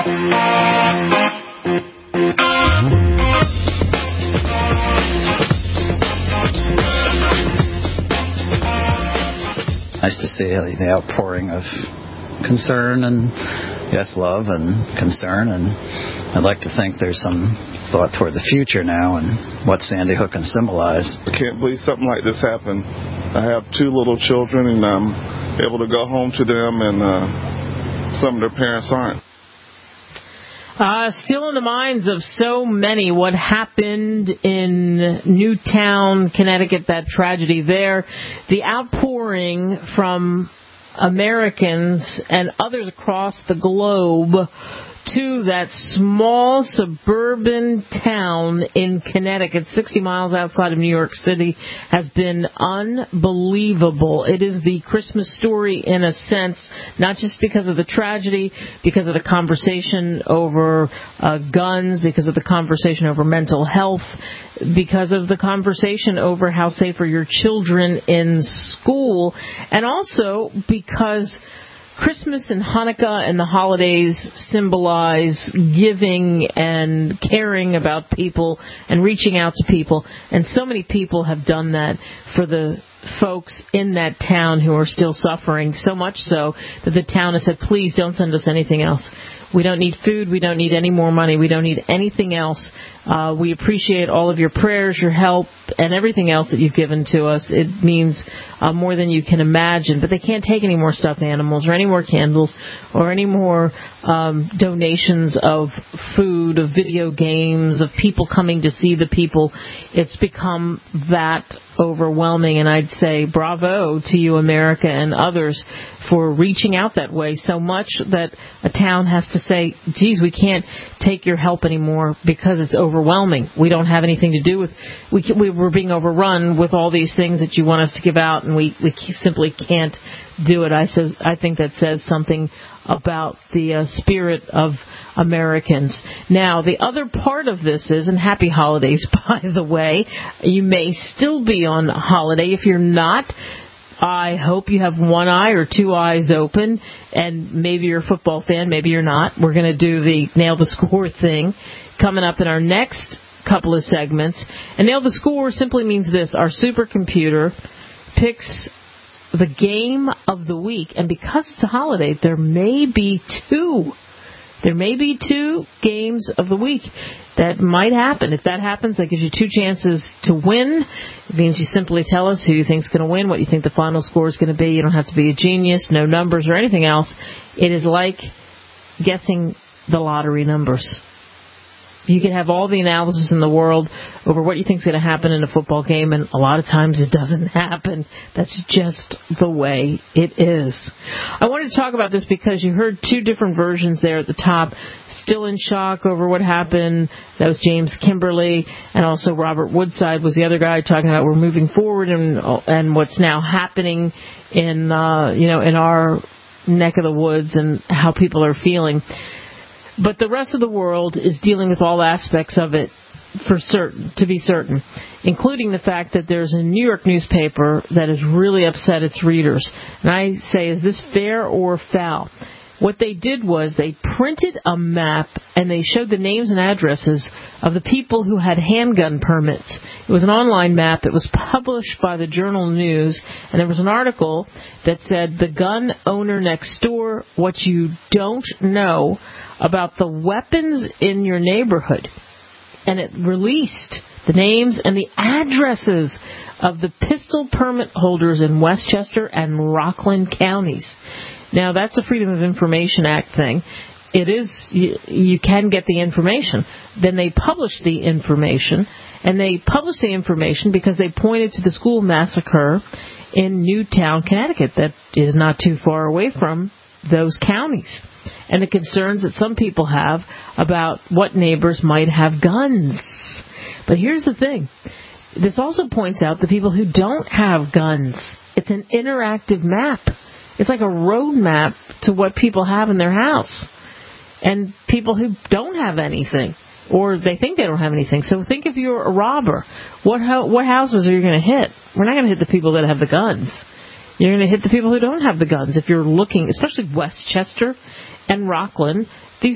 Nice to see the outpouring of concern and, yes, love and concern. And I'd like to think there's some thought toward the future now and what Sandy Hook can symbolize. I can't believe something like this happened. I have 2 little children, and I'm able to go home to them, and some of their parents aren't. Still in the minds of so many what happened in Newtown, Connecticut, that tragedy there. The outpouring from Americans and others across the globe to that small suburban town in Connecticut, 60 miles outside of New York City, has been unbelievable. It is the Christmas story in a sense, not just because of the tragedy, because of the conversation over guns, because of the conversation over mental health, because of the conversation over how safe are your children in school, and also because Christmas and Hanukkah and the holidays symbolize giving and caring about people and reaching out to people. And so many people have done that for the folks in that town who are still suffering, so much so that the town has said, please don't send us anything else. We don't need food. We don't need any more money. We don't need anything else. We appreciate all of your prayers, your help, and everything else that you've given to us. It means more than you can imagine. But they can't take any more stuffed animals or any more candles or any more donations of food, of video games, of people coming to see the people. It's become that overwhelming, and I'd say bravo to you, America, and others for reaching out that way so much that a town has to say, geez, we can't take your help anymore because it's overwhelming. We don't have anything to do with, we're being overrun with all these things that you want us to give out, and we simply can't do it. I think that says something about the spirit of Americans. Now, the other part of this is, and happy holidays, by the way, you may still be on holiday. If you're not, I hope you have one eye or two eyes open, and maybe you're a football fan, maybe you're not. We're going to do the Nail the Score thing coming up in our next couple of segments. And Nail the Score simply means this: our supercomputer picks the game of the week, and because it's a holiday, there may be two games of the week that might happen. If that happens, that gives you 2 chances to win. It means you simply tell us who you think is going to win, what you think the final score is going to be. You don't have to be a genius, no numbers or anything else. It is like guessing the lottery numbers. You can have all the analysis in the world over what you think is going to happen in a football game, and a lot of times it doesn't happen. That's just the way it is. I wanted to talk about this because you heard 2 different versions there at the top. Still in shock over what happened. That was James Kimberly, and also Robert Woodside was the other guy talking about we're moving forward and what's now happening in in our neck of the woods and how people are feeling. But the rest of the world is dealing with all aspects of it to be certain, including the fact that there's a New York newspaper that has really upset its readers. And I say, is this fair or foul? What they did was they printed a map and they showed the names and addresses of the people who had handgun permits. It was an online map. It was published by the Journal News, and there was an article that said, "The gun owner next door, what you don't know about the weapons in your neighborhood." And it released the names and the addresses of the pistol permit holders in Westchester and Rockland counties. Now, that's a Freedom of Information Act thing. It is, you can get the information. Then they published the information, and they published the information because they pointed to the school massacre in Newtown, Connecticut, that is not too far away from those counties, and the concerns that some people have about what neighbors might have guns. But here's the thing. This also points out the people who don't have guns. It's an interactive map. It's like a road map to what people have in their house. And people who don't have anything, or they think they don't have anything. So think if you're a robber, what houses are you going to hit? We're not going to hit the people that have the guns. You're going to hit the people who don't have the guns. If you're looking, especially Westchester and Rockland, these are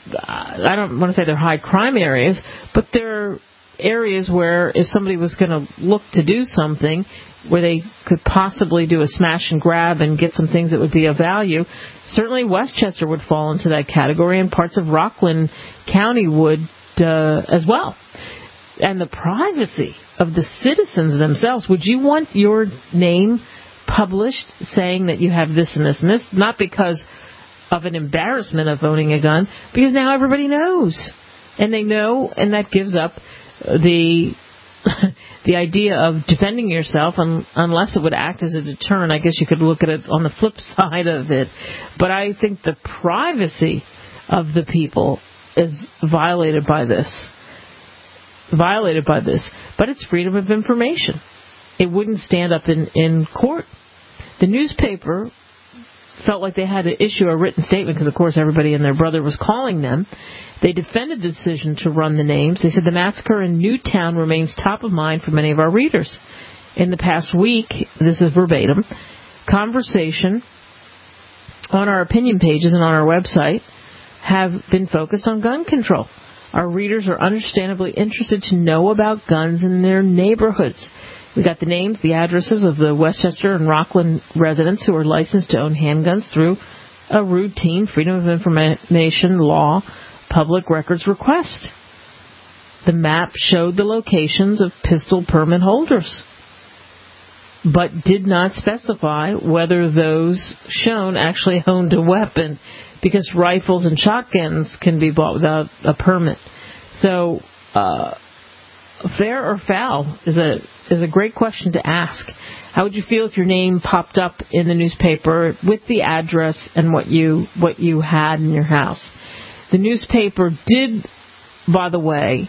I don't want to say they're high crime areas, but they're areas where if somebody was going to look to do something where they could possibly do a smash and grab and get some things that would be of value, certainly Westchester would fall into that category, and parts of Rockland County would as well. And the privacy of the citizens themselves. Would you want your name published saying that you have this and this and this? Not because of an embarrassment of owning a gun, because now everybody knows. And they know, and that gives up the idea of defending yourself unless it would act as a deterrent. I guess you could look at it on the flip side of it. But I think the privacy of the people is violated by this. But it's freedom of information. It wouldn't stand up in court. The newspaper felt like they had to issue a written statement because, of course, everybody and their brother was calling them. They defended the decision to run the names. They said the massacre in Newtown remains top of mind for many of our readers. In the past week, this is verbatim, conversation on our opinion pages and on our website have been focused on gun control. Our readers are understandably interested to know about guns in their neighborhoods. We got the names, the addresses of the Westchester and Rockland residents who are licensed to own handguns through a routine Freedom of Information law public records request. The map showed the locations of pistol permit holders, but did not specify whether those shown actually owned a weapon, because rifles and shotguns can be bought without a permit. So, fair or foul is a great question to ask. How would you feel if your name popped up in the newspaper with the address and what you had in your house? The newspaper did, by the way,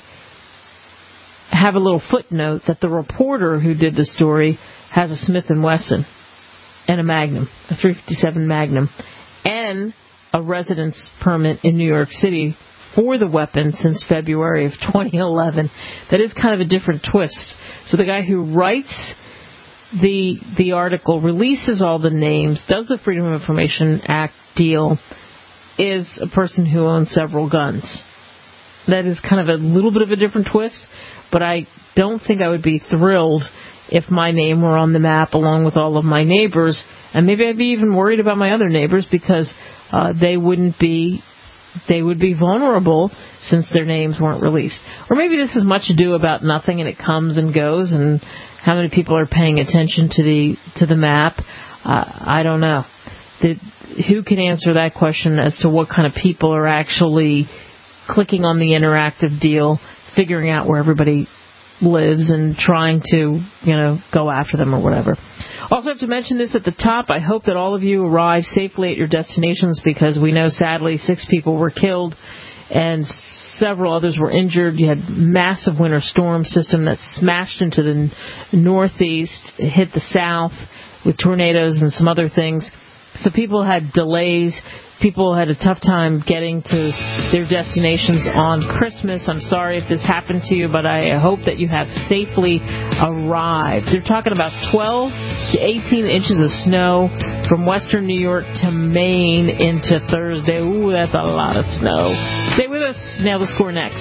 have a little footnote that the reporter who did the story has a Smith & Wesson and a Magnum, a .357 Magnum, and a residence permit in New York City for the weapon since February of 2011. That is kind of a different twist. So the guy who writes the article, releases all the names, does the Freedom of Information Act deal, is a person who owns several guns. That is kind of a little bit of a different twist, but I don't think I would be thrilled if my name were on the map along with all of my neighbors, and maybe I'd be even worried about my other neighbors because they would be vulnerable since their names weren't released. Or maybe this is much ado about nothing and it comes and goes, and how many people are paying attention to the map. I don't know. Who can answer that question as to what kind of people are actually clicking on the interactive deal, figuring out where everybody lives and trying to, go after them or whatever. Also have to mention this at the top. I hope that all of you arrive safely at your destinations, because we know sadly 6 people were killed and several others were injured. You had massive winter storm system that smashed into the northeast, hit the south with tornadoes and some other things. So people had delays. People had a tough time getting to their destinations on Christmas. I'm sorry if this happened to you, but I hope that you have safely arrived. They're talking about 12 to 18 inches of snow from western New York to Maine into Thursday. Ooh, that's a lot of snow. Stay with us. Now the score next.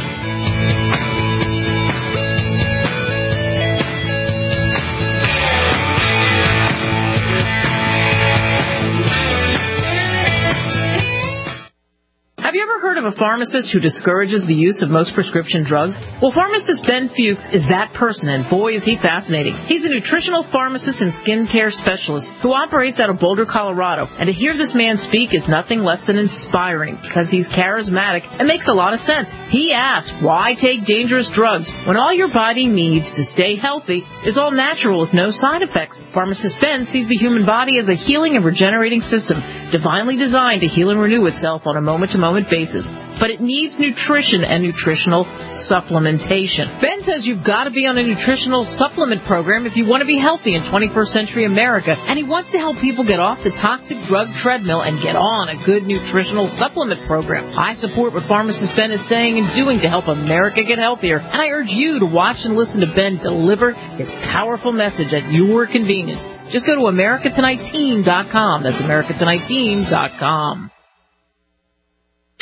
Have you ever heard of a pharmacist who discourages the use of most prescription drugs? Well, pharmacist Ben Fuchs is that person, and boy, is he fascinating. He's a nutritional pharmacist and skincare specialist who operates out of Boulder, Colorado. And to hear this man speak is nothing less than inspiring, because he's charismatic and makes a lot of sense. He asks, why take dangerous drugs when all your body needs to stay healthy is all natural with no side effects? Pharmacist Ben sees the human body as a healing and regenerating system, divinely designed to heal and renew itself on a moment-to-moment basis. But it needs nutrition and nutritional supplementation. Ben says you've got to be on a nutritional supplement program if you want to be healthy in 21st century America, and he wants to help people get off the toxic drug treadmill and get on a good nutritional supplement program. I support what pharmacist Ben is saying and doing to help America get healthier, and I urge you to watch and listen to Ben deliver his powerful message at your convenience. Just go to AmericaTonightTeam.com. That's AmericaTonightTeam.com.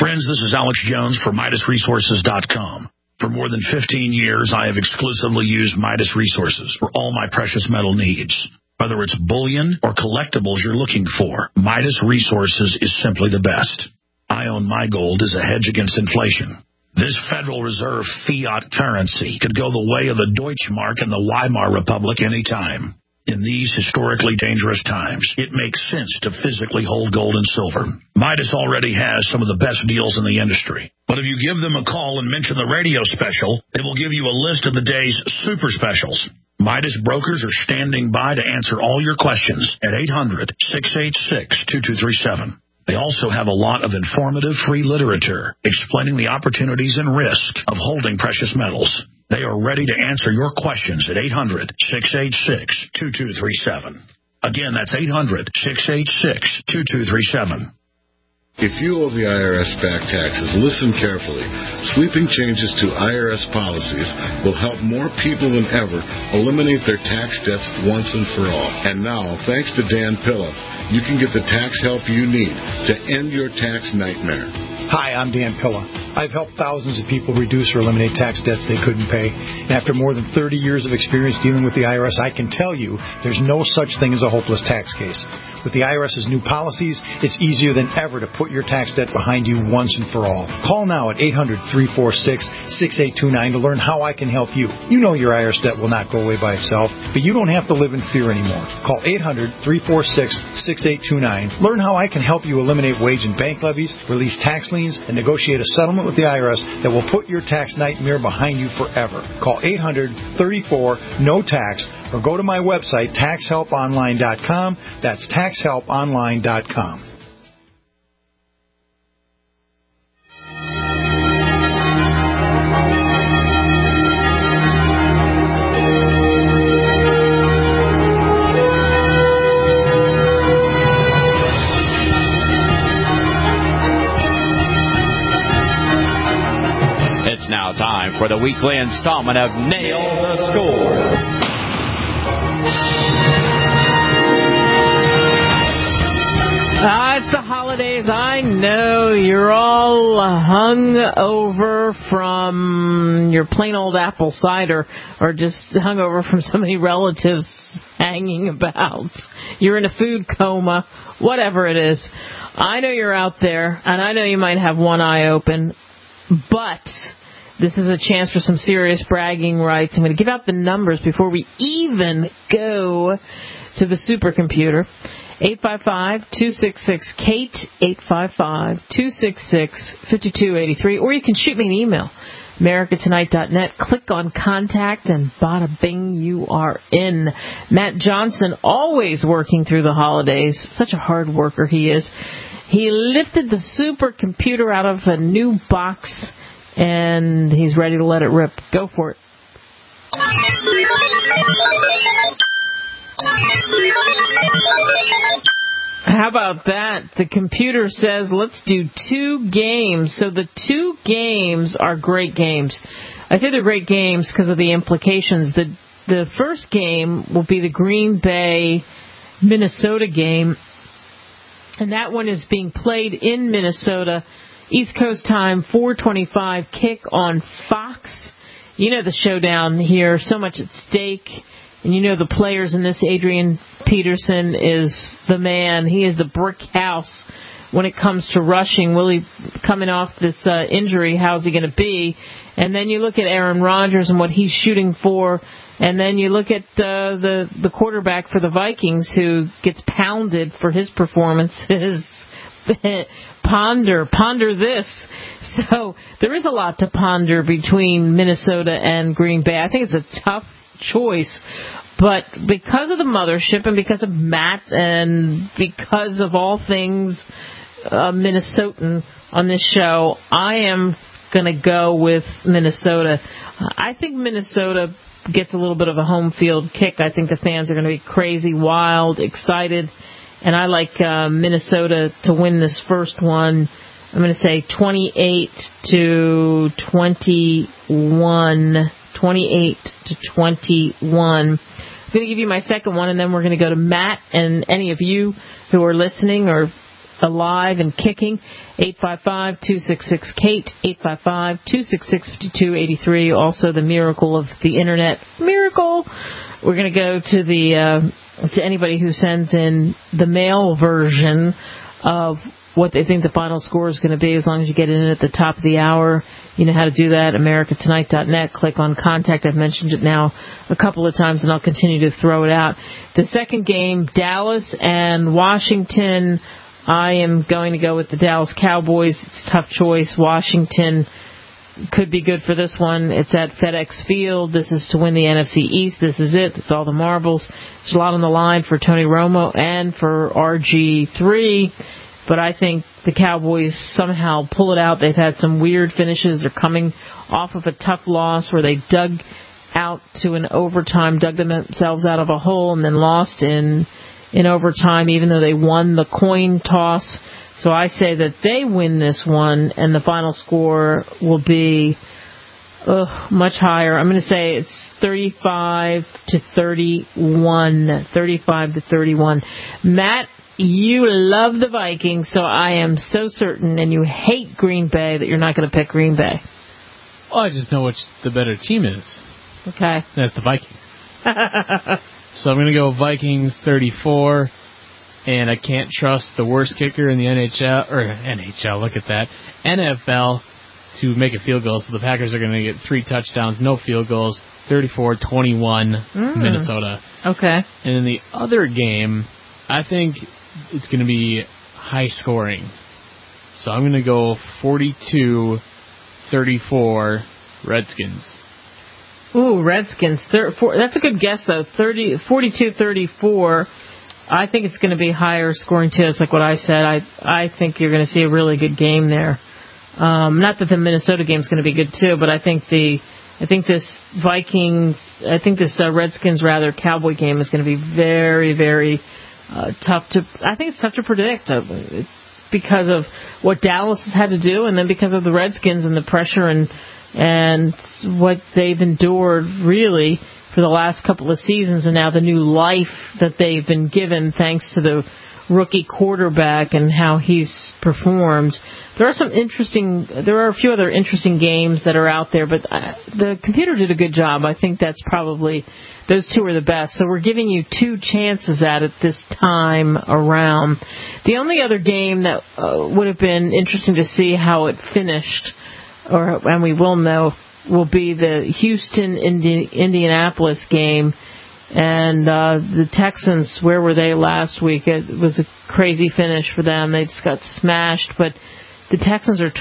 Friends, this is Alex Jones for MidasResources.com. For more than 15 years, I have exclusively used Midas Resources for all my precious metal needs. Whether it's bullion or collectibles you're looking for, Midas Resources is simply the best. I own my gold as a hedge against inflation. This Federal Reserve fiat currency could go the way of the Deutschmark and the Weimar Republic anytime. In these historically dangerous times, it makes sense to physically hold gold and silver. Midas already has some of the best deals in the industry. But if you give them a call and mention the radio special, they will give you a list of the day's super specials. Midas brokers are standing by to answer all your questions at 800-686-2237. They also have a lot of informative free literature explaining the opportunities and risk of holding precious metals. They are ready to answer your questions at 800-686-2237. Again, that's 800-686-2237. If you owe the IRS back taxes, listen carefully. Sweeping changes to IRS policies will help more people than ever eliminate their tax debts once and for all. And now, thanks to Dan Pilla, you can get the tax help you need to end your tax nightmare. Hi, I'm Dan Pilla. I've helped thousands of people reduce or eliminate tax debts they couldn't pay. And after more than 30 years of experience dealing with the IRS, I can tell you there's no such thing as a hopeless tax case. With the IRS's new policies, it's easier than ever to put your tax debt behind you once and for all. Call now at 800-346-6829 to learn how I can help you. You know your IRS debt will not go away by itself, but you don't have to live in fear anymore. Call 800-346-6829. Learn how I can help you eliminate wage and bank levies, release tax liens, and negotiate a settlement with the IRS that will put your tax nightmare behind you forever. Call 800-34-NO-TAX or go to my website, TaxHelpOnline.com. That's TaxHelpOnline.com. It's now time for the weekly installment of Nail the Score. It's the holidays. I know you're all hung over from your plain old apple cider or just hung over from so many relatives hanging about. You're in a food coma, whatever it is. I know you're out there, and I know you might have one eye open, but this is a chance for some serious bragging rights. I'm going to give out the numbers before we even go to the supercomputer. 855-266-KATE, 855-266-5283, or you can shoot me an email, americatonight.net. Click on Contact, and bada bing, you are in. Matt Johnson, always working through the holidays. Such a hard worker he is. He lifted the supercomputer out of a new box, and he's ready to let it rip. Go for it. How about that? The computer says let's do 2 games. So the 2 games are great games. I say they're great games because of the implications. The first game will be the Green Bay, Minnesota game. And that one is being played in Minnesota, East Coast time, 4:25 kick on Fox. You know the showdown here, so much at stake. And you know the players in this. Adrian Peterson is the man. He is the brick house when it comes to rushing. Will he, coming off this injury, how's he going to be? And then you look at Aaron Rodgers and what he's shooting for. And then you look at the quarterback for the Vikings who gets pounded for his performances. Ponder this. So there is a lot to ponder between Minnesota and Green Bay. I think it's a tough choice, but because of the mothership and because of Matt and because of all things Minnesotan on this show, I am going to go with Minnesota. I think Minnesota gets a little bit of a home field kick. I think the fans are going to be crazy, wild, excited, and I like Minnesota to win this first one. I'm going to say 28-21. 28-21. I'm going to give you my second one, and then we're going to go to Matt and any of you who are listening or alive and kicking. 855-266-KATE, 855-266-5283. Also the miracle of the Internet. Miracle! We're going to go to to anybody who sends in the mail version of what they think the final score is going to be, as long as you get in at the top of the hour. You know how to do that, americatonight.net. Click on Contact. I've mentioned it now a couple of times, and I'll continue to throw it out. The second game, Dallas and Washington. I am going to go with the Dallas Cowboys. It's a tough choice. Washington could be good for this one. It's at FedEx Field. This is to win the NFC East. This is it. It's all the marbles. There's a lot on the line for Tony Romo and for RG3. But I think the Cowboys somehow pull it out. They've had some weird finishes. They're coming off of a tough loss where they dug out to an overtime, dug themselves out of a hole, and then lost in overtime, even though they won the coin toss. So I say that they win this one, and the final score will be much higher. I'm going to say it's 35-31. 35-31. Matt, you love the Vikings, so I am so certain, and you hate Green Bay, that you're not going to pick Green Bay. Well, I just know which the better team is. Okay. That's the Vikings. So I'm going to go Vikings 34, and I can't trust the worst kicker in the NFL, look at that, NFL, to make a field goal. So the Packers are going to get 3 touchdowns, no field goals, 34-21, Minnesota. Okay. And in the other game, I think it's going to be high scoring. So I'm going to go 42-34 Redskins. Ooh, Redskins. That's a good guess, though. 42-34. I think it's going to be higher scoring, too. It's like what I said. I think you're going to see a really good game there. Not that the Minnesota game is going to be good, too, but I think this Redskins, Cowboy game is going to be very, very tough to predict because of what Dallas has had to do, and then because of the Redskins and the pressure and what they've endured really for the last couple of seasons, and now the new life that they've been given thanks to the rookie quarterback and how he's performed. There are a few other interesting games that are out there, but the computer did a good job. I think that's probably, those two are the best. So we're giving you 2 chances at it this time around. The only other game that would have been interesting to see how it finished, and we will know, will be the Houston-Indianapolis game. And the Texans, where were they last week? It was a crazy finish for them. They just got smashed. But the Texans are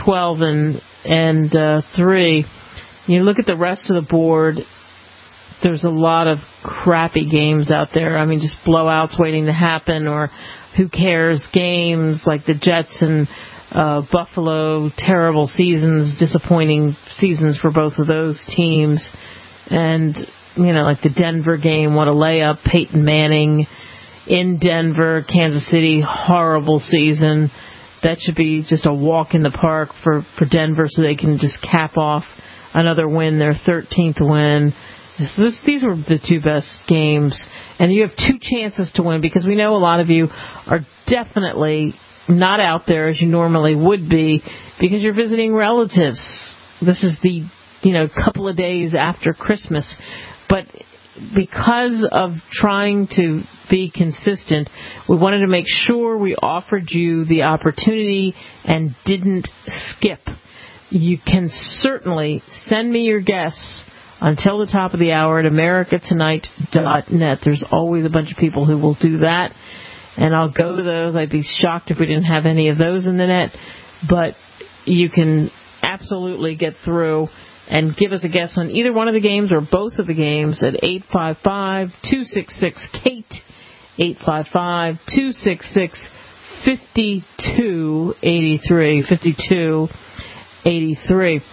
12-3. You look at the rest of the board, there's a lot of crappy games out there. I mean, just blowouts waiting to happen, or who cares games like the Jets and Buffalo, terrible seasons, disappointing seasons for both of those teams. And, like the Denver game, what a layup. Peyton Manning in Denver, Kansas City, horrible season. That should be just a walk in the park for Denver, so they can just cap off another win, their 13th win. These were the 2 best games. And you have 2 chances to win, because we know a lot of you are definitely not out there as you normally would be because you're visiting relatives. This is the, couple of days after Christmas. But because of trying to be consistent, we wanted to make sure we offered you the opportunity and didn't skip. You can certainly send me your guests until the top of the hour at americatonight.net. There's always a bunch of people who will do that, and I'll go to those. I'd be shocked if we didn't have any of those in the net, but you can absolutely get through and give us a guess on either one of the games or both of the games at 855-266-KATE, 855-266-5283, 5283.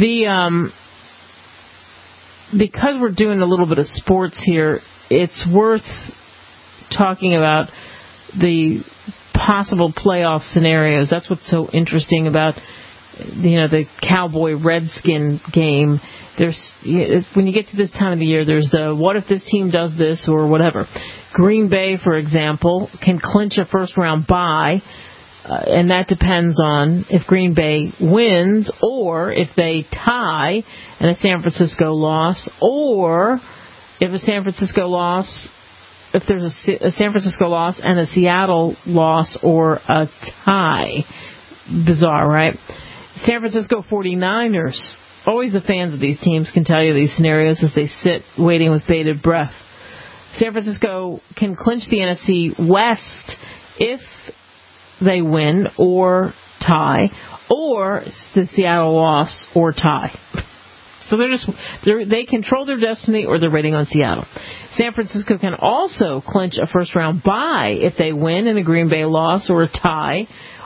Because we're doing a little bit of sports here, it's worth talking about the possible playoff scenarios. That's what's so interesting about the Cowboy-Redskin game. When you get to this time of the year, there's the what if this team does this or whatever. Green Bay, for example, can clinch a first-round bye and that depends on if Green Bay wins or if they tie and a San Francisco loss, or if a San Francisco loss, if there's a San Francisco loss and a Seattle loss or a tie. Bizarre, right? San Francisco 49ers. Always the fans of these teams can tell you these scenarios as they sit waiting with bated breath. San Francisco can clinch the NFC West if they win or tie, or the Seattle loss or tie. So they control their destiny, or they're waiting on Seattle. San Francisco can also clinch a first-round bye if they win and a Green Bay loss or a tie,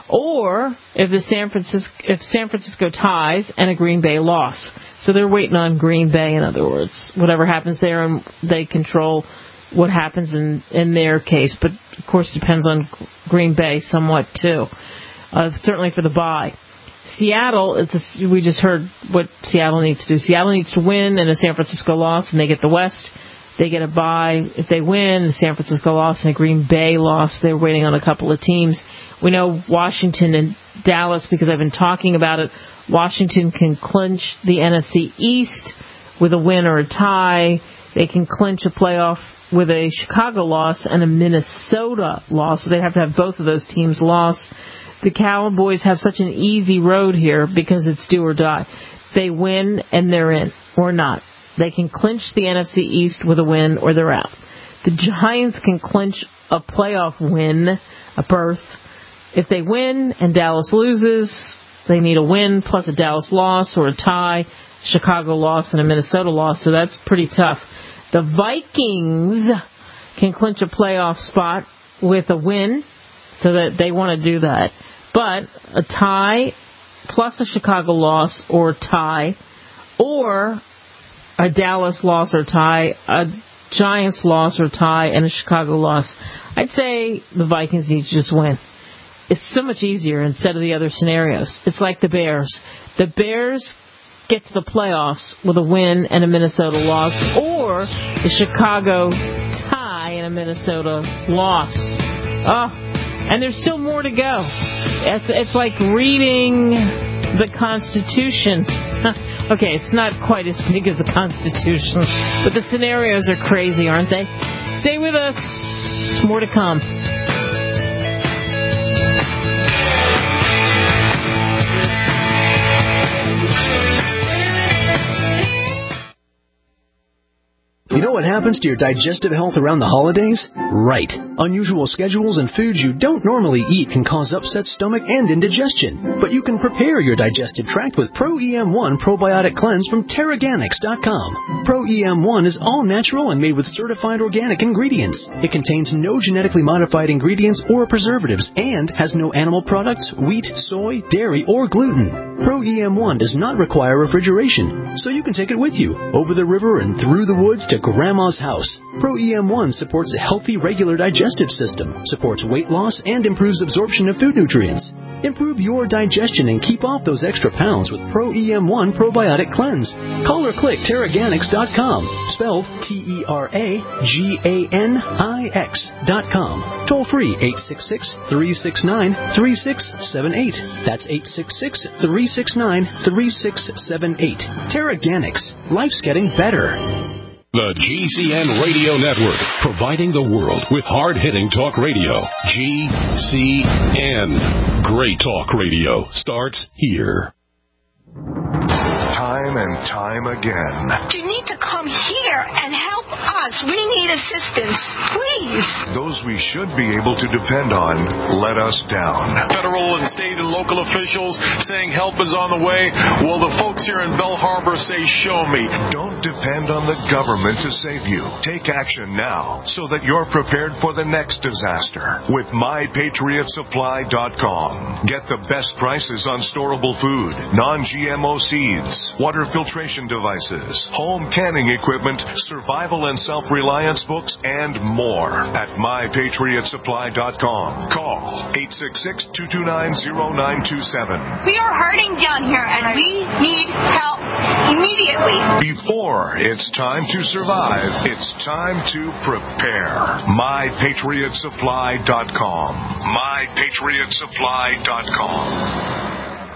or if San Francisco ties and a Green Bay loss. So they're waiting on Green Bay, in other words. Whatever happens there, and they control what happens in their case. But, of course, depends on Green Bay somewhat, too. Certainly for the bye. Seattle, we just heard what Seattle needs to do. Seattle needs to win and a San Francisco loss, and they get the West. They get a bye. If they win, the San Francisco loss and a Green Bay loss, they're waiting on a couple of teams. We know Washington and Dallas, because I've been talking about it. Washington can clinch the NFC East with a win or a tie. They can clinch a playoff with a Chicago loss and a Minnesota loss. So they have to have both of those teams lost. The Cowboys have such an easy road here because it's do or die. They win and they're in, or not. They can clinch the NFC East with a win or they're out. The Giants can clinch a playoff win, a berth. If they win and Dallas loses, they need a win plus a Dallas loss or a tie, Chicago loss and a Minnesota loss. So that's pretty tough. The Vikings can clinch a playoff spot with a win, so that they want to do that. But a tie plus a Chicago loss or tie, or a Dallas loss or tie, a Giants loss or tie, and a Chicago loss. I'd say the Vikings need to just win. It's so much easier instead of the other scenarios. It's like the Bears. The Bears get to the playoffs with a win and a Minnesota loss, or the Chicago tie and a Minnesota loss. And there's still more to go. It's like reading the Constitution. Okay, it's not quite as big as the Constitution, but the scenarios are crazy, aren't they? Stay with us. More to come. You know what happens to your digestive health around the holidays? Right. Unusual schedules and foods you don't normally eat can cause upset stomach and indigestion. But you can prepare your digestive tract with Pro-EM1 Probiotic Cleanse from Teraganix.com. Pro-EM1 is all natural and made with certified organic ingredients. It contains no genetically modified ingredients or preservatives and has no animal products, wheat, soy, dairy, or gluten. Pro-EM1 does not require refrigeration, so you can take it with you over the river and through the woods to Grandma's house. Pro-EM1 supports a healthy, regular digestive system, supports weight loss, and improves absorption of food nutrients. Improve your digestion and keep off those extra pounds with Pro-EM1 Probiotic Cleanse. Call or click Teraganix.com, spelled Teraganix.com. Toll free 866-369-3678. That's 866-369-3678. Teraganix. Life's getting better. The GCN Radio Network, providing the world with hard-hitting talk radio. GCN. Great talk radio starts here. Time and time again. You need to come here and help us. We need assistance, please. Those we should be able to depend on let us down. Federal and state and local officials saying help is on the way. Well, the folks here in Belle Harbor say, show me. Don't depend on the government to save you. Take action now so that you're prepared for the next disaster with MyPatriotSupply.com. Get the best prices on storable food, non-GMO seeds, water filtration devices, home canning equipment, survival and self-reliance books, and more at mypatriotsupply.com. Call 866-229-0927. We are hurting down here, and we need help immediately. Before it's time to survive, it's time to prepare. mypatriotsupply.com. mypatriotsupply.com.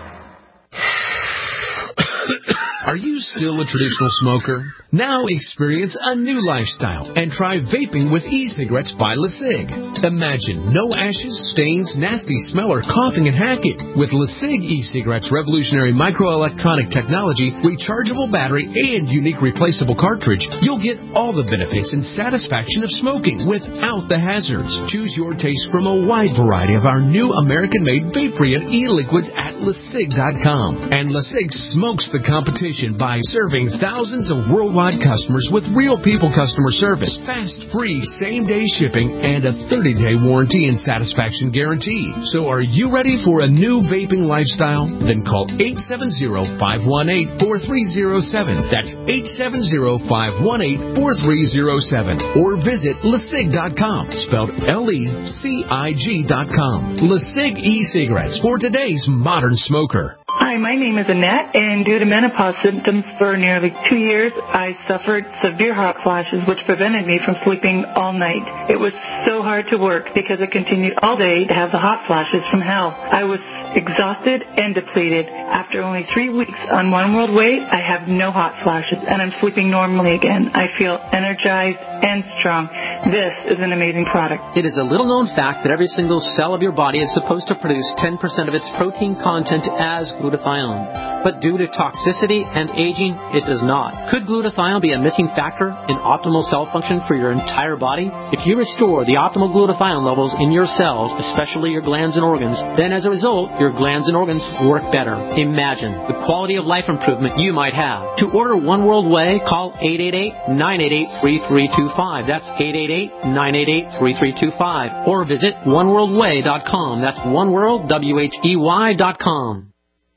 Are you still a traditional smoker? Now experience a new lifestyle and try vaping with e-cigarettes by LeSig. Imagine no ashes, stains, nasty smell, or coughing and hacking. With LeSig e-cigarettes' revolutionary microelectronic technology, rechargeable battery, and unique replaceable cartridge, you'll get all the benefits and satisfaction of smoking without the hazards. Choose your taste from a wide variety of our new American-made vape-free e-liquids at LeSig.com. And LeSig smokes the competition by serving thousands of worldwide customers with real people customer service, fast, free, same-day shipping, and a 30-day warranty and satisfaction guarantee. So are you ready for a new vaping lifestyle? Then call 870-518-4307. That's 870-518-4307. Or visit LeSig.com, spelled LECIG.com. LeSig e-cigarettes for today's modern smoker. Hi, my name is Annette, and due to menopause symptoms for nearly 2 years, I suffered severe hot flashes, which prevented me from sleeping all night. It was so hard to work because I continued all day to have the hot flashes from hell. I was exhausted and depleted. After only 3 weeks on One World Way, I have no hot flashes, and I'm sleeping normally again. I feel energized and strong. This is an amazing product. It is a little-known fact that every single cell of your body is supposed to produce 10% of its protein content as glutathione. But due to toxicity and aging, it does not. Could glutathione be a missing factor in optimal cell function for your entire body? If you restore the optimal glutathione levels in your cells, especially your glands and organs, then as a result, your glands and organs work better. Imagine the quality of life improvement you might have. To order One World Way, call 888-988-3325. That's 888-988-3325. Or visit oneworldway.com. That's oneworld.com.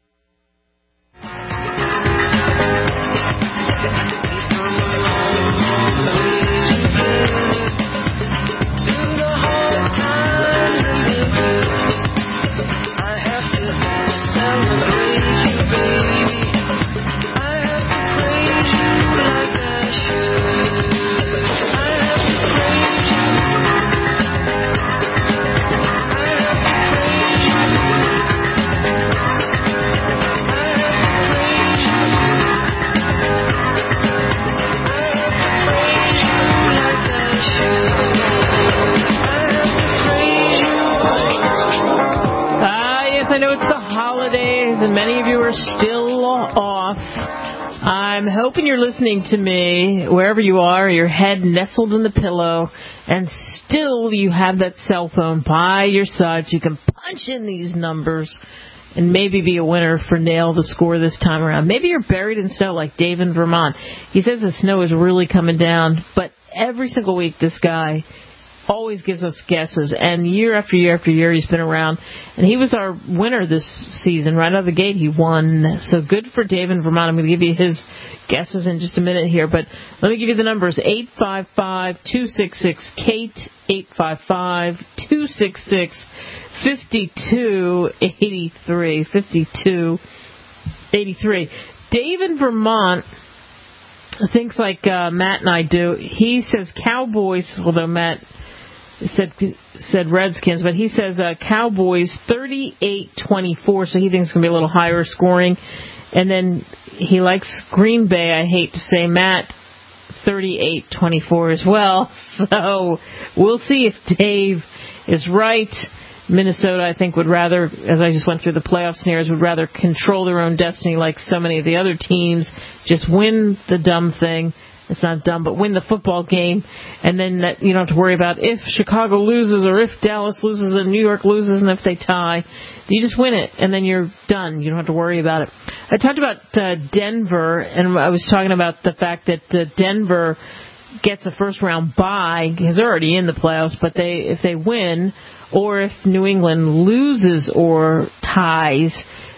And many of you are still off. I'm hoping you're listening to me wherever you are, your head nestled in the pillow, and still you have that cell phone by your side so you can punch in these numbers and maybe be a winner for Nail the Score this time around. Maybe you're buried in snow like Dave in Vermont. He says the snow is really coming down, but every single week this guy always gives us guesses, and year after year after year he's been around, and he was our winner this season. Right out of the gate he won, so good for Dave in Vermont. I'm going to give you his guesses in just a minute here, but let me give you the numbers. 855-266-KATE, 855-266-5283, 5283. Dave in Vermont thinks like Matt and I do. He says Cowboys, although Matt said Redskins, but he says Cowboys 38-24, so he thinks it's going to be a little higher scoring. And then he likes Green Bay, I hate to say, Matt, 38-24 as well. So we'll see if Dave is right. Minnesota, I think, would rather, as I just went through the playoff scenarios, would rather control their own destiny like so many of the other teams, just win the dumb thing. It's not dumb, but win the football game, and then that you don't have to worry about if Chicago loses or if Dallas loses and New York loses and if they tie. You just win it, and then you're done. You don't have to worry about it. I talked about Denver, and I was talking about the fact that Denver gets a first-round bye because they're already in the playoffs, but if they win, or if New England loses or ties,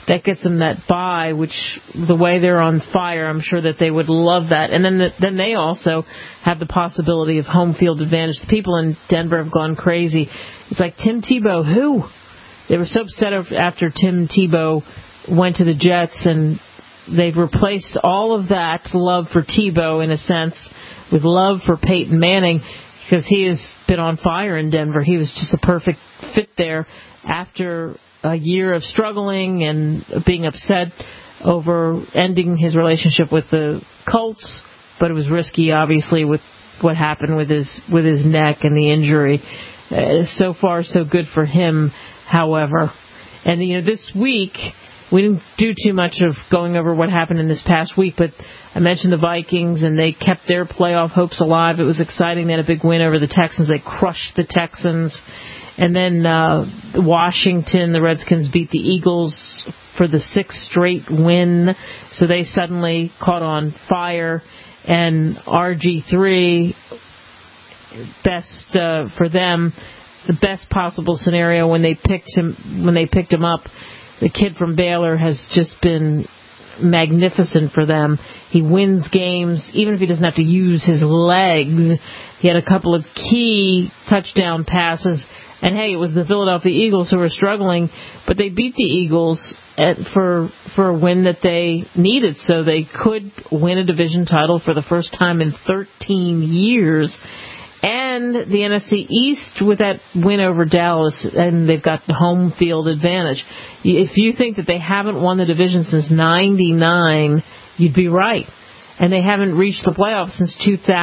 that gets them that bye, which the way they're on fire, I'm sure that they would love that. And then they also have the possibility of home field advantage. The people in Denver have gone crazy. It's like, Tim Tebow, who? They were so upset after Tim Tebow went to the Jets, and they've replaced all of that love for Tebow, in a sense, with love for Peyton Manning, because he has been on fire in Denver. He was just a perfect fit there after a year of struggling and being upset over ending his relationship with the Colts, but it was risky, obviously, with what happened with his neck and the injury. So far, so good for him, however. And, this week, we didn't do too much of going over what happened in this past week, but I mentioned the Vikings, and they kept their playoff hopes alive. It was exciting. They had a big win over the Texans. They crushed the Texans. And then Washington, the Redskins beat the Eagles for the 6th straight win. So they suddenly caught on fire. And RG3, best for them, the best possible scenario when they picked him up. The kid from Baylor has just been magnificent for them. He wins games, even if he doesn't have to use his legs. He had a couple of key touchdown passes. And, hey, it was the Philadelphia Eagles who were struggling, but they beat the Eagles for a win that they needed, so they could win a division title for the first time in 13 years. And the NFC East with that win over Dallas, and they've got the home field advantage. If you think that they haven't won the division since '99, you'd be right. And they haven't reached the playoffs since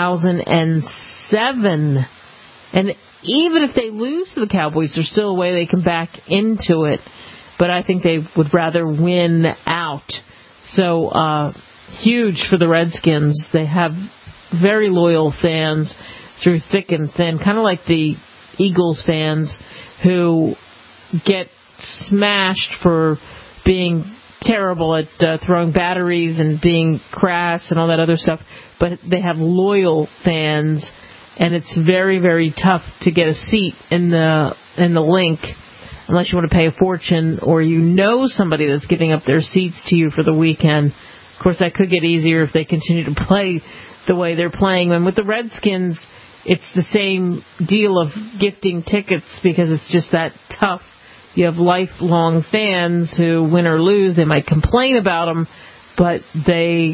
2007. And even if they lose to the Cowboys, there's still a way they can back into it. But I think they would rather win out. So, huge for the Redskins. They have very loyal fans through thick and thin, kind of like the Eagles fans who get smashed for being terrible at throwing batteries and being crass and all that other stuff. But they have loyal fans. And it's very, very tough to get a seat in the link unless you want to pay a fortune or somebody that's giving up their seats to you for the weekend. Of course, that could get easier if they continue to play the way they're playing. And with the Redskins, it's the same deal of gifting tickets because it's just that tough. You have lifelong fans who, win or lose, they might complain about them, but they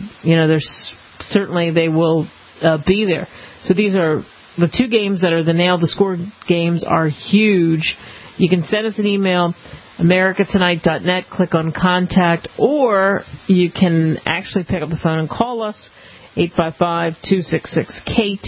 will be there. So these are the two games that are the Nail the Score games are huge. You can send us an email, americatonight.net, click on contact, or you can actually pick up the phone and call us, 855-266-KATE,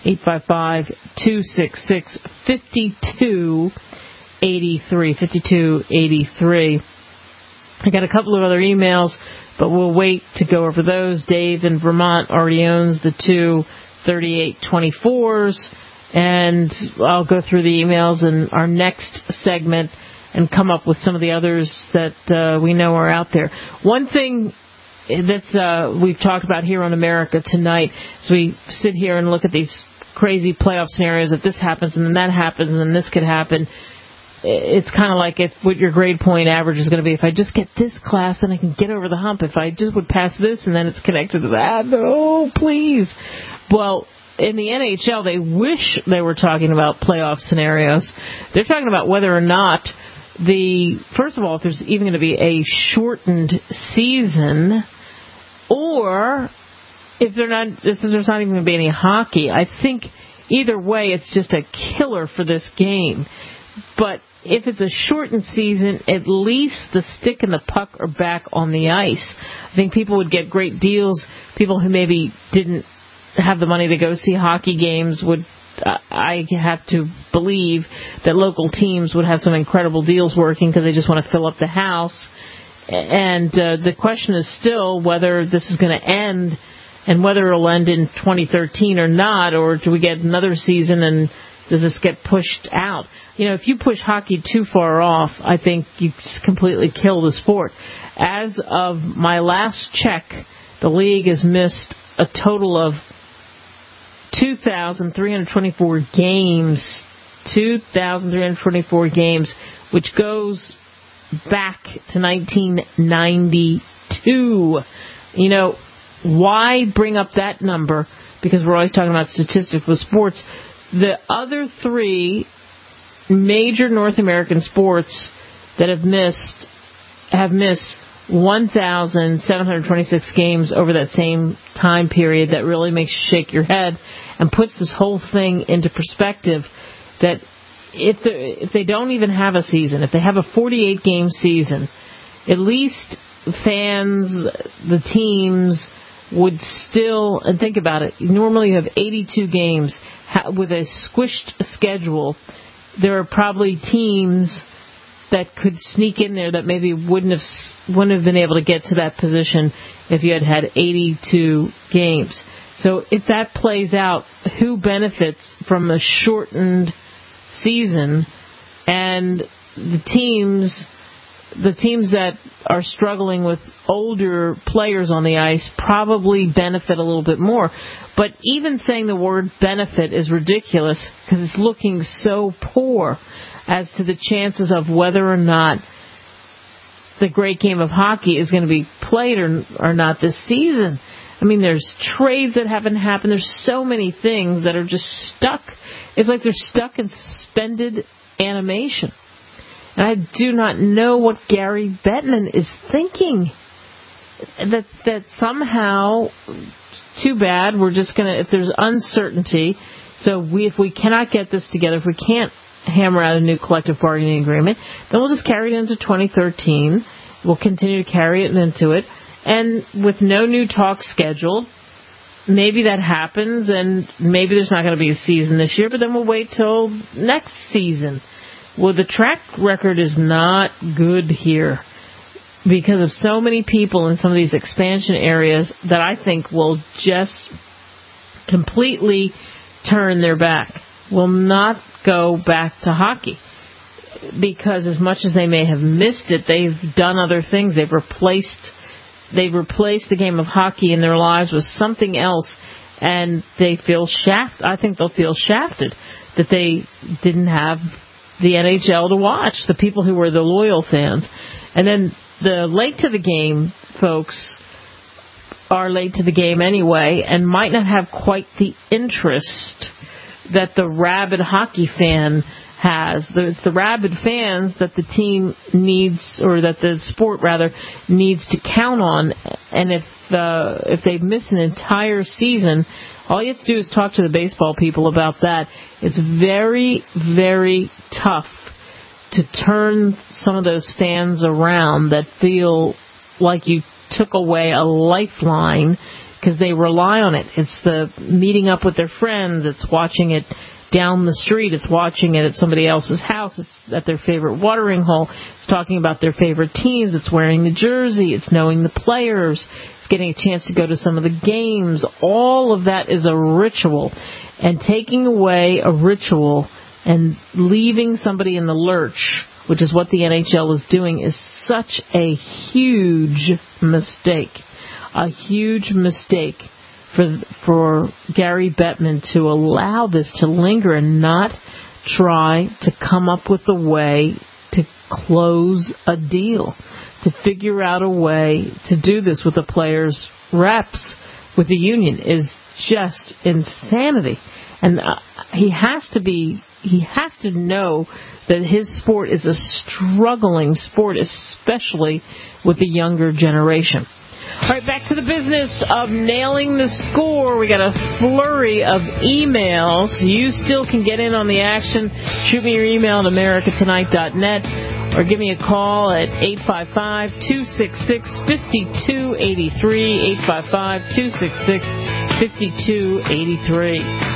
855-266-5283. I got a couple of other emails, but we'll wait to go over those. Dave in Vermont already owns the two 3824s, and I'll go through the emails in our next segment and come up with some of the others that we know are out there. One thing that's we've talked about here on America Tonight, as we sit here and look at these crazy playoff scenarios, if this happens and then that happens and then this could happen, it's kind of like what your grade point average is going to be. If I just get this class, then I can get over the hump. If I just would pass this and then it's connected to that, oh, please. Well, in the NHL, they wish they were talking about playoff scenarios. They're talking about whether or not first of all, if there's even going to be a shortened season, or if there's not even going to be any hockey. I think either way, it's just a killer for this game. But if it's a shortened season, at least the stick and the puck are back on the ice. I think people would get great deals. People who maybe didn't have the money to go see hockey games would, I have to believe that local teams would have some incredible deals working because they just want to fill up the house. And the question is still whether this is going to end and whether it'll end in 2013 or not, or do we get another season and does this get pushed out? If you push hockey too far off, I think you just completely kill the sport. As of my last check, the league has missed a total of 2,324 games. 2,324 games, which goes back to 1992. You know, why bring up that number? Because we're always talking about statistics with sports. The other three major North American sports that have missed 1,726 games over that same time period. That really makes you shake your head and puts this whole thing into perspective, that if they don't even have a season, if they have a 48-game season, at least fans, the teams would still, and think about it, normally you have 82 games with a squished schedule. There are probably teams that could sneak in there that maybe wouldn't have been able to get to that position if you had 82 games. So if that plays out, who benefits from a shortened season? And the teams that are struggling with older players on the ice probably benefit a little bit more. But even saying the word benefit is ridiculous, because it's looking so poor as to the chances of whether or not the great game of hockey is going to be played or not this season. I mean, there's trades that haven't happened. There's so many things that are just stuck. It's like they're stuck in suspended animation. And I do not know what Gary Bettman is thinking. That somehow, too bad, we're just going to, if there's uncertainty, so if we cannot get this together, if we can't hammer out a new collective bargaining agreement, then we'll just carry it into 2013. We'll continue to carry it into it. And with no new talks scheduled, maybe that happens, and maybe there's not going to be a season this year, but then we'll wait till next season. Well, the track record is not good here because of so many people in some of these expansion areas that I think will just completely turn their back, will not go back to hockey. Because as much as they may have missed it, they've done other things. They've replaced the game of hockey in their lives with something else, and they feel shafted. I think they'll feel shafted that they didn't have the NHL to watch, the people who were the loyal fans. And then the late to the game folks are late to the game anyway and might not have quite the interest that the rabid hockey fan has. It's the rabid fans that the team needs, or that the sport rather needs to count on. And if they miss an entire season, all you have to do is talk to the baseball people about that. It's very, very tough to turn some of those fans around that feel like you took away a lifeline because they rely on it. It's the meeting up with their friends. It's watching it down the street. It's watching it at somebody else's house. It's at their favorite watering hole. It's talking about their favorite teams. It's wearing the jersey. It's knowing the players. It's getting a chance to go to some of the games. All of that is a ritual. And taking away a ritual and leaving somebody in the lurch, which is what the NHL is doing, is such a huge mistake. A huge mistake for Gary Bettman to allow this to linger and not try to come up with a way to close a deal, to figure out a way to do this with the players' reps, with the union, is just insanity. And he has to know that his sport is a struggling sport, especially with the younger generation. All right, back to the business of nailing the score. We got a flurry of emails. You still can get in on the action. Shoot me your email at americatonight.net or give me a call at 855-266-5283, 855-266-5283.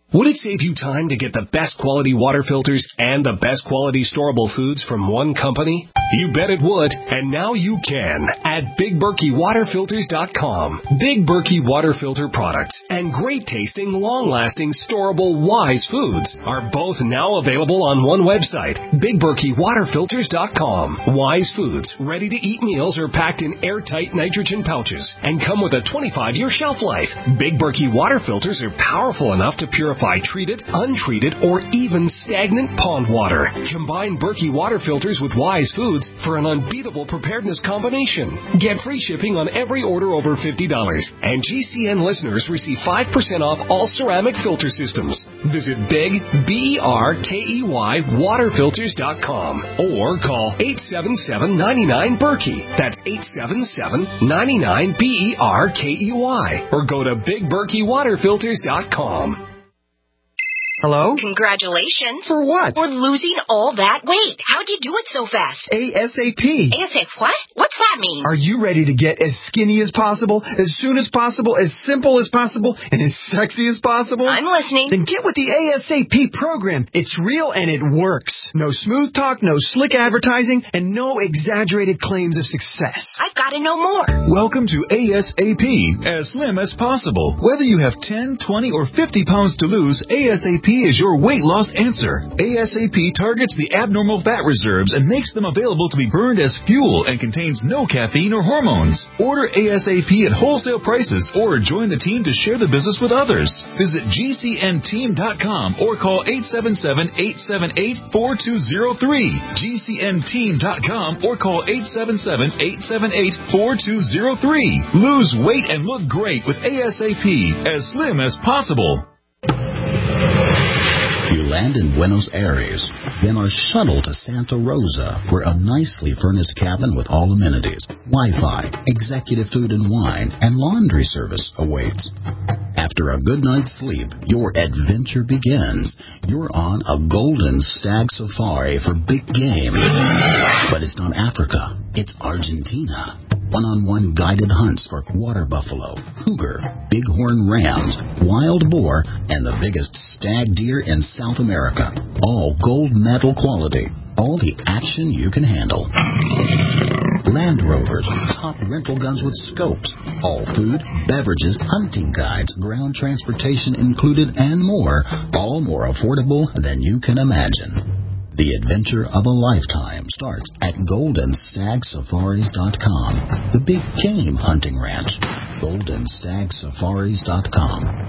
Would it save you time to get the best quality water filters and the best quality storable foods from one company? You bet it would, and now you can at BigBerkeyWaterFilters.com. Big Berkey Water Filter products and great tasting, long-lasting, storable Wise foods are both now available on one website, BigBerkeyWaterFilters.com. Wise foods, ready-to-eat meals are packed in airtight nitrogen pouches and come with a 25-year shelf life. Big Berkey Water Filters are powerful enough to purify treated, untreated, or even stagnant pond water. Combine Berkey Water Filters with Wise foods for an unbeatable preparedness combination. Get free shipping on every order over $50. And GCN listeners receive 5% off all ceramic filter systems. Visit Big, BERKEY, waterfilters.com or call 877-99-BERKEY. That's 877-99-BERKEY. Or go to BigBerkeyWaterFilters.com. Hello? Congratulations. For what? For losing all that weight. How'd you do it so fast? ASAP. ASAP what? What's that mean? Are you ready to get as skinny as possible, as soon as possible, as simple as possible, and as sexy as possible? I'm listening. Then get with the ASAP program. It's real and it works. No smooth talk, no slick advertising, and no exaggerated claims of success. I've got to know more. Welcome to ASAP, as slim as possible. Whether you have 10, 20, or 50 pounds to lose, ASAP is your weight loss answer. ASAP targets the abnormal fat reserves and makes them available to be burned as fuel and contains no caffeine or hormones. Order ASAP at wholesale prices or join the team to share the business with others. Visit GCNteam.com or call 877-878-4203. GCNteam.com or call 877-878-4203. Lose weight and look great with ASAP, as slim as possible. You land in Buenos Aires, then are shuttled to Santa Rosa, where a nicely furnished cabin with all amenities, Wi-Fi, executive food and wine, and laundry service awaits. After a good night's sleep, your adventure begins. You're on a golden stag safari for big game. But it's not Africa, it's Argentina. One-on-one guided hunts for water buffalo, cougar, bighorn rams, wild boar, and the biggest stag deer in South America. All gold medal quality. All the action you can handle. Land Rovers, top rental guns with scopes. All food, beverages, hunting guides, ground transportation included, and more. All more affordable than you can imagine. The adventure of a lifetime starts at GoldenStagSafaris.com. The big game hunting ranch. GoldenStagSafaris.com.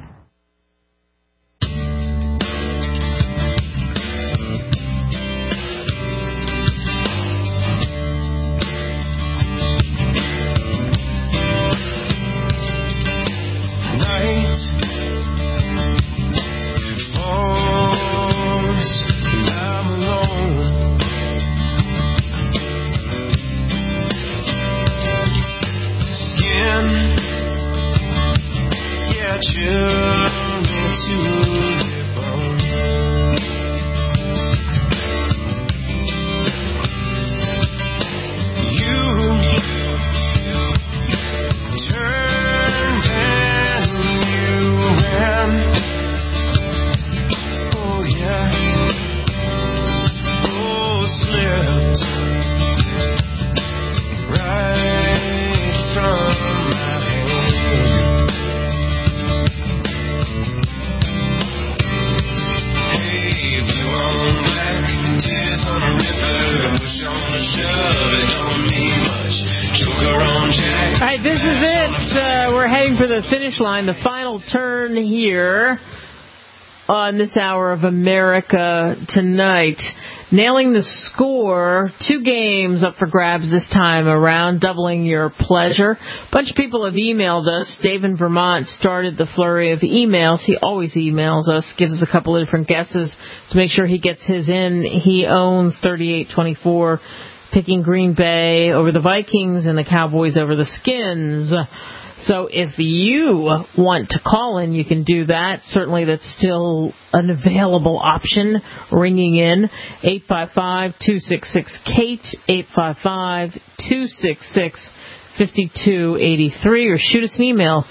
Finish line, the final turn here on this hour of America Tonight. Nailing the score, 2 games up for grabs this time around, doubling your pleasure. A bunch of people have emailed us. Dave in Vermont started the flurry of emails. He always emails us, gives us a couple of different guesses to make sure he gets his in. He owns 38-24, picking Green Bay over the Vikings and the Cowboys over the Skins. So if you want to call in, you can do that. Certainly that's still an available option. Ringing in 855-266-KATE, 855-266-5283, or shoot us an email,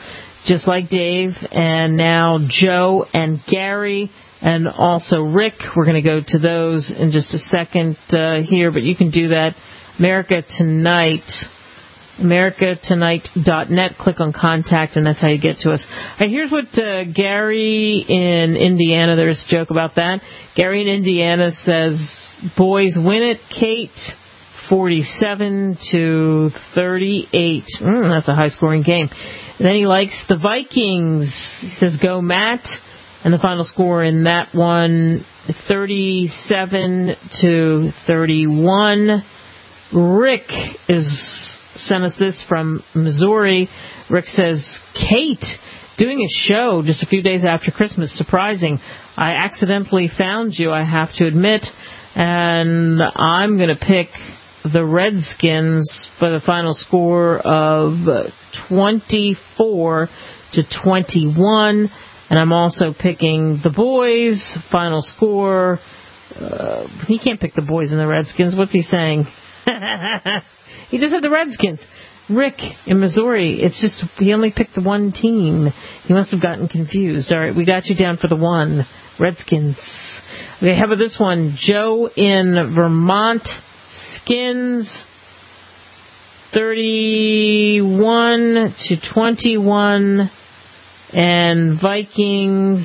just like Dave, and now Joe and Gary, and also Rick. We're going to go to those in just a second here, but you can do that. America Tonight, americatonight.net. Click on contact, and that's how you get to us. All right, here's what Gary in Indiana, there's a joke about that. Gary in Indiana says, boys win it, Kate, 47-38. That's a high-scoring game. And then he likes the Vikings. He says, go Matt. And the final score in that one, 37-31. Rick sent us this from Missouri. Rick says, Kate, doing a show just a few days after Christmas. Surprising. I accidentally found you, I have to admit. And I'm going to pick the Redskins for the final score of 24-21. And I'm also picking the boys. Final score. He can't pick the boys and the Redskins. What's he saying? He just said the Redskins. Rick in Missouri. It's just he only picked the one team. He must have gotten confused. All right, we got you down for the one. Redskins. Okay, how about this one? Joe in Vermont. Skins. 31-21. And Vikings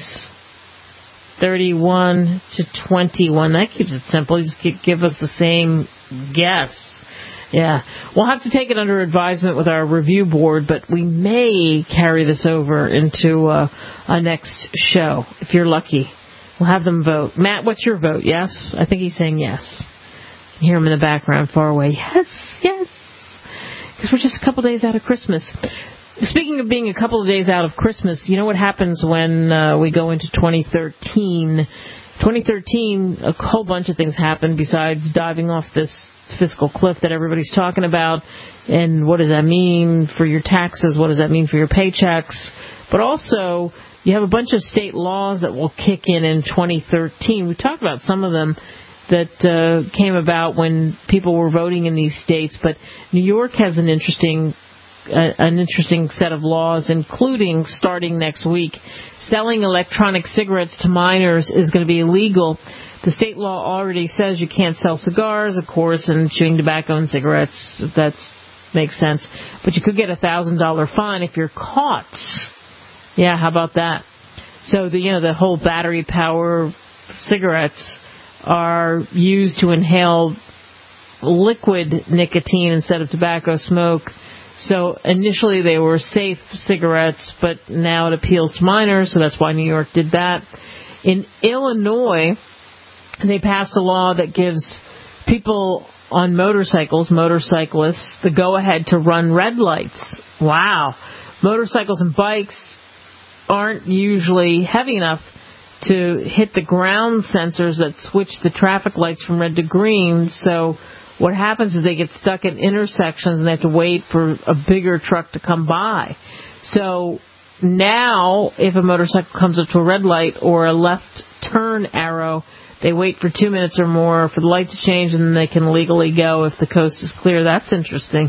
31-21. That keeps it simple. You just give us the same guess. Yeah. We'll have to take it under advisement with our review board, but we may carry this over into a next show, if you're lucky. We'll have them vote. Matt, what's your vote? Yes? I think he's saying yes. You can hear him in the background far away. Yes, yes. Because we're just a couple days out of Christmas. Speaking of being a couple of days out of Christmas, you know what happens when we go into 2013? 2013, a whole bunch of things happen besides diving off this fiscal cliff that everybody's talking about. And what does that mean for your taxes? What does that mean for your paychecks? But also, you have a bunch of state laws that will kick in 2013. We talked about some of them that came about when people were voting in these states. But New York has an interesting set of laws, including starting next week, selling electronic cigarettes to minors is going to be illegal. The state law already says you can't sell cigars, of course, and chewing tobacco and cigarettes, if that makes sense. But you could get a $1,000 fine if you're caught. Yeah, how about that? So the whole battery power cigarettes are used to inhale liquid nicotine instead of tobacco smoke. So initially they were safe cigarettes, but now it appeals to minors, so that's why New York did that. In Illinois, they passed a law that gives people on motorcyclists, the go-ahead to run red lights. Wow. Motorcycles and bikes aren't usually heavy enough to hit the ground sensors that switch the traffic lights from red to green, so what happens is they get stuck at intersections and they have to wait for a bigger truck to come by. So now, if a motorcycle comes up to a red light or a left turn arrow, they wait for 2 minutes or more for the light to change, and then they can legally go if the coast is clear. That's interesting.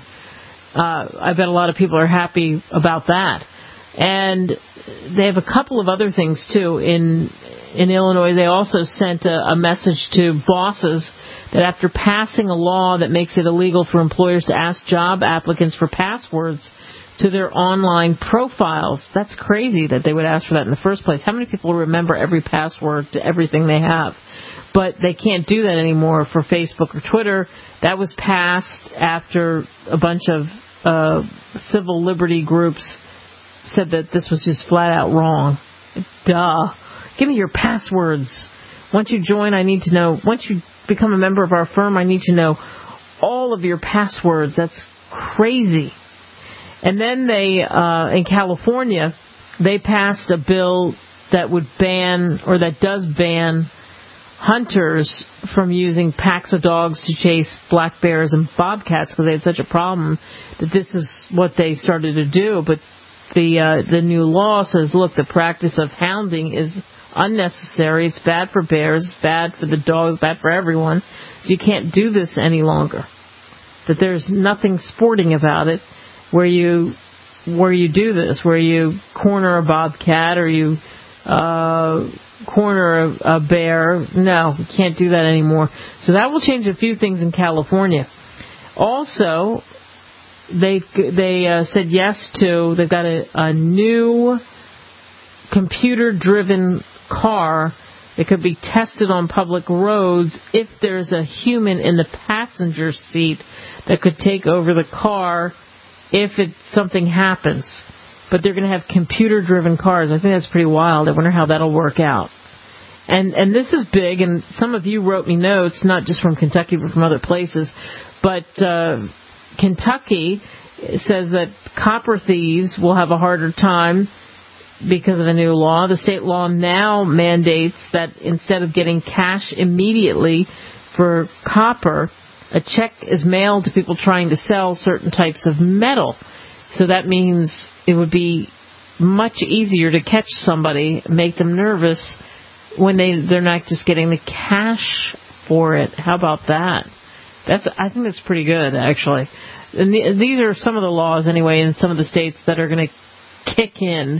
I bet a lot of people are happy about that. And they have a couple of other things, too. In Illinois, they also sent a message to bosses that after passing a law that makes it illegal for employers to ask job applicants for passwords to their online profiles. That's crazy that they would ask for that in the first place. How many people remember every password to everything they have? But they can't do that anymore for Facebook or Twitter. That was passed after a bunch of civil liberty groups said that this was just flat out wrong. Duh. Give me your passwords. Once you join, I need to know. Once you become a member of our firm, I need to know all of your passwords. That's crazy. And then they, in California, they passed a bill that would ban, or that does ban, hunters from using packs of dogs to chase black bears and bobcats because they had such a problem that this is what they started to do. But the new law says, look, the practice of hounding is unnecessary. It's bad for bears. It's bad for the dogs. Bad for everyone. So you can't do this any longer. That there's nothing sporting about it, where you where you do this, where you corner a bobcat or you corner a bear. No, we can't do that anymore. So that will change a few things in California. Also, they said yes to, they've got a new computer-driven car that could be tested on public roads if there's a human in the passenger seat that could take over the car if something happens. But they're going to have computer-driven cars. I think that's pretty wild. I wonder how that'll work out. And this is big, and some of you wrote me notes, not just from Kentucky but from other places. But Kentucky says that copper thieves will have a harder time because of a new law. The state law now mandates that instead of getting cash immediately for copper, a check is mailed to people trying to sell certain types of metal. So that means it would be much easier to catch somebody, make them nervous when they're not just getting the cash for it. How about that? I think that's pretty good, actually. And these are some of the laws, anyway, in some of the states that are going to kick in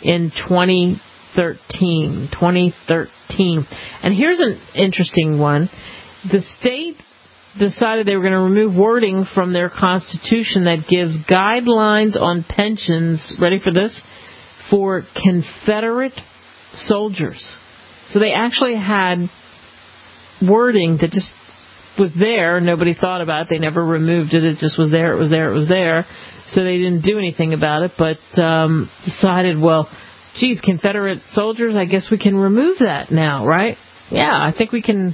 2013. And here's an interesting one. The states decided they were going to remove wording from their constitution that gives guidelines on pensions, ready for this, for Confederate soldiers. So they actually had wording that just was there. Nobody thought about it. They never removed it. It just was there. It was there. It was there. So they didn't do anything about it, but decided, well, geez, Confederate soldiers, I guess we can remove that now, right? Yeah, I think we can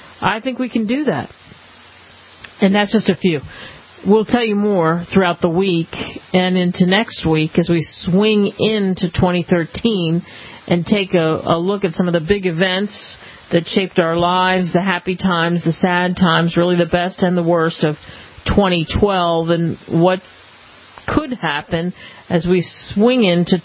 do that. And that's just a few. We'll tell you more throughout the week and into next week as we swing into 2013 and take a look at some of the big events that shaped our lives, the happy times, the sad times, really the best and the worst of 2012, and what could happen as we swing into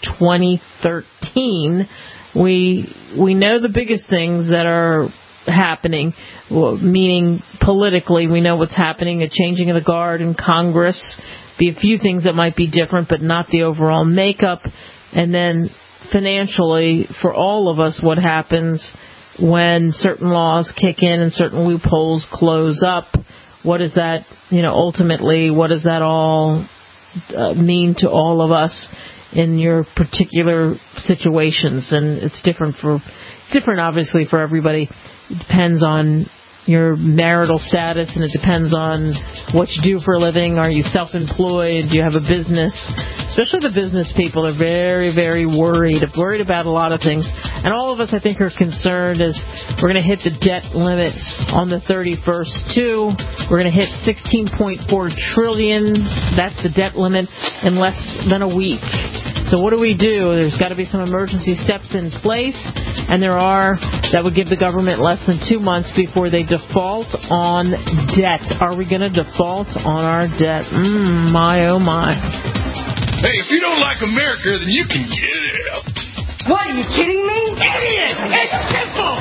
2013. We know the biggest things that are happening, meaning politically we know what's happening, a changing of the guard in Congress, be a few things that might be different but not the overall makeup, and then financially for all of us what happens when certain laws kick in and certain loopholes close up. What does that, ultimately, what does that all mean to all of us in your particular situations? And it's different obviously for everybody. It depends on your marital status, and it depends on what you do for a living. Are you self-employed? Do you have a business? Especially the business people are very, very worried about a lot of things. And all of us, I think, are concerned as we're going to hit the debt limit on the 31st, too. We're going to hit $16.4 trillion. That's the debt limit in less than a week. So what do? There's got to be some emergency steps in place, and there are, that would give the government less than 2 months before they default on debt. Are we going to default on our debt? My, oh my. Hey, if you don't like America, then you can get out. What, are you kidding me? Idiot! It's simple!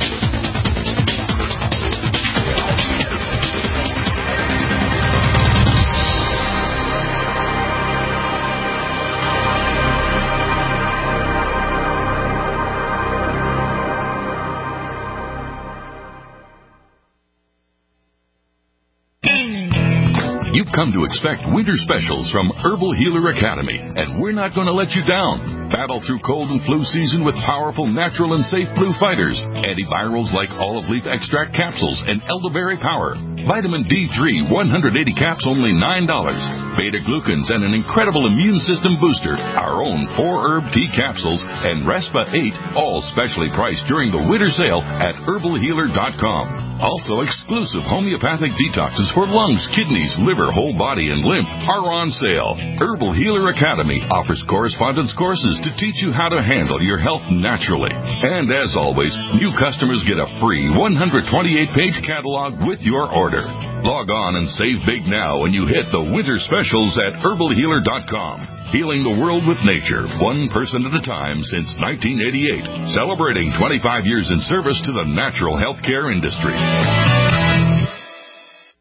You've come to expect winter specials from Herbal Healer Academy, and we're not going to let you down. Battle through cold and flu season with powerful, natural, and safe flu fighters. Antivirals like olive leaf extract capsules and elderberry power. Vitamin D3, 180 caps, only $9. Beta-glucans and an incredible immune system booster. Our own 4-herb tea capsules and Respa 8, all specially priced during the winter sale at herbalhealer.com. Also, exclusive homeopathic detoxes for lungs, kidneys, liver, whole body, and lymph are on sale. Herbal Healer Academy offers correspondence courses to teach you how to handle your health naturally. And as always, new customers get a free 128-page catalog with your order. Log on and save big now when you hit the winter specials at herbalhealer.com. Healing the world with nature, one person at a time since 1988. Celebrating 25 years in service to the natural healthcare industry.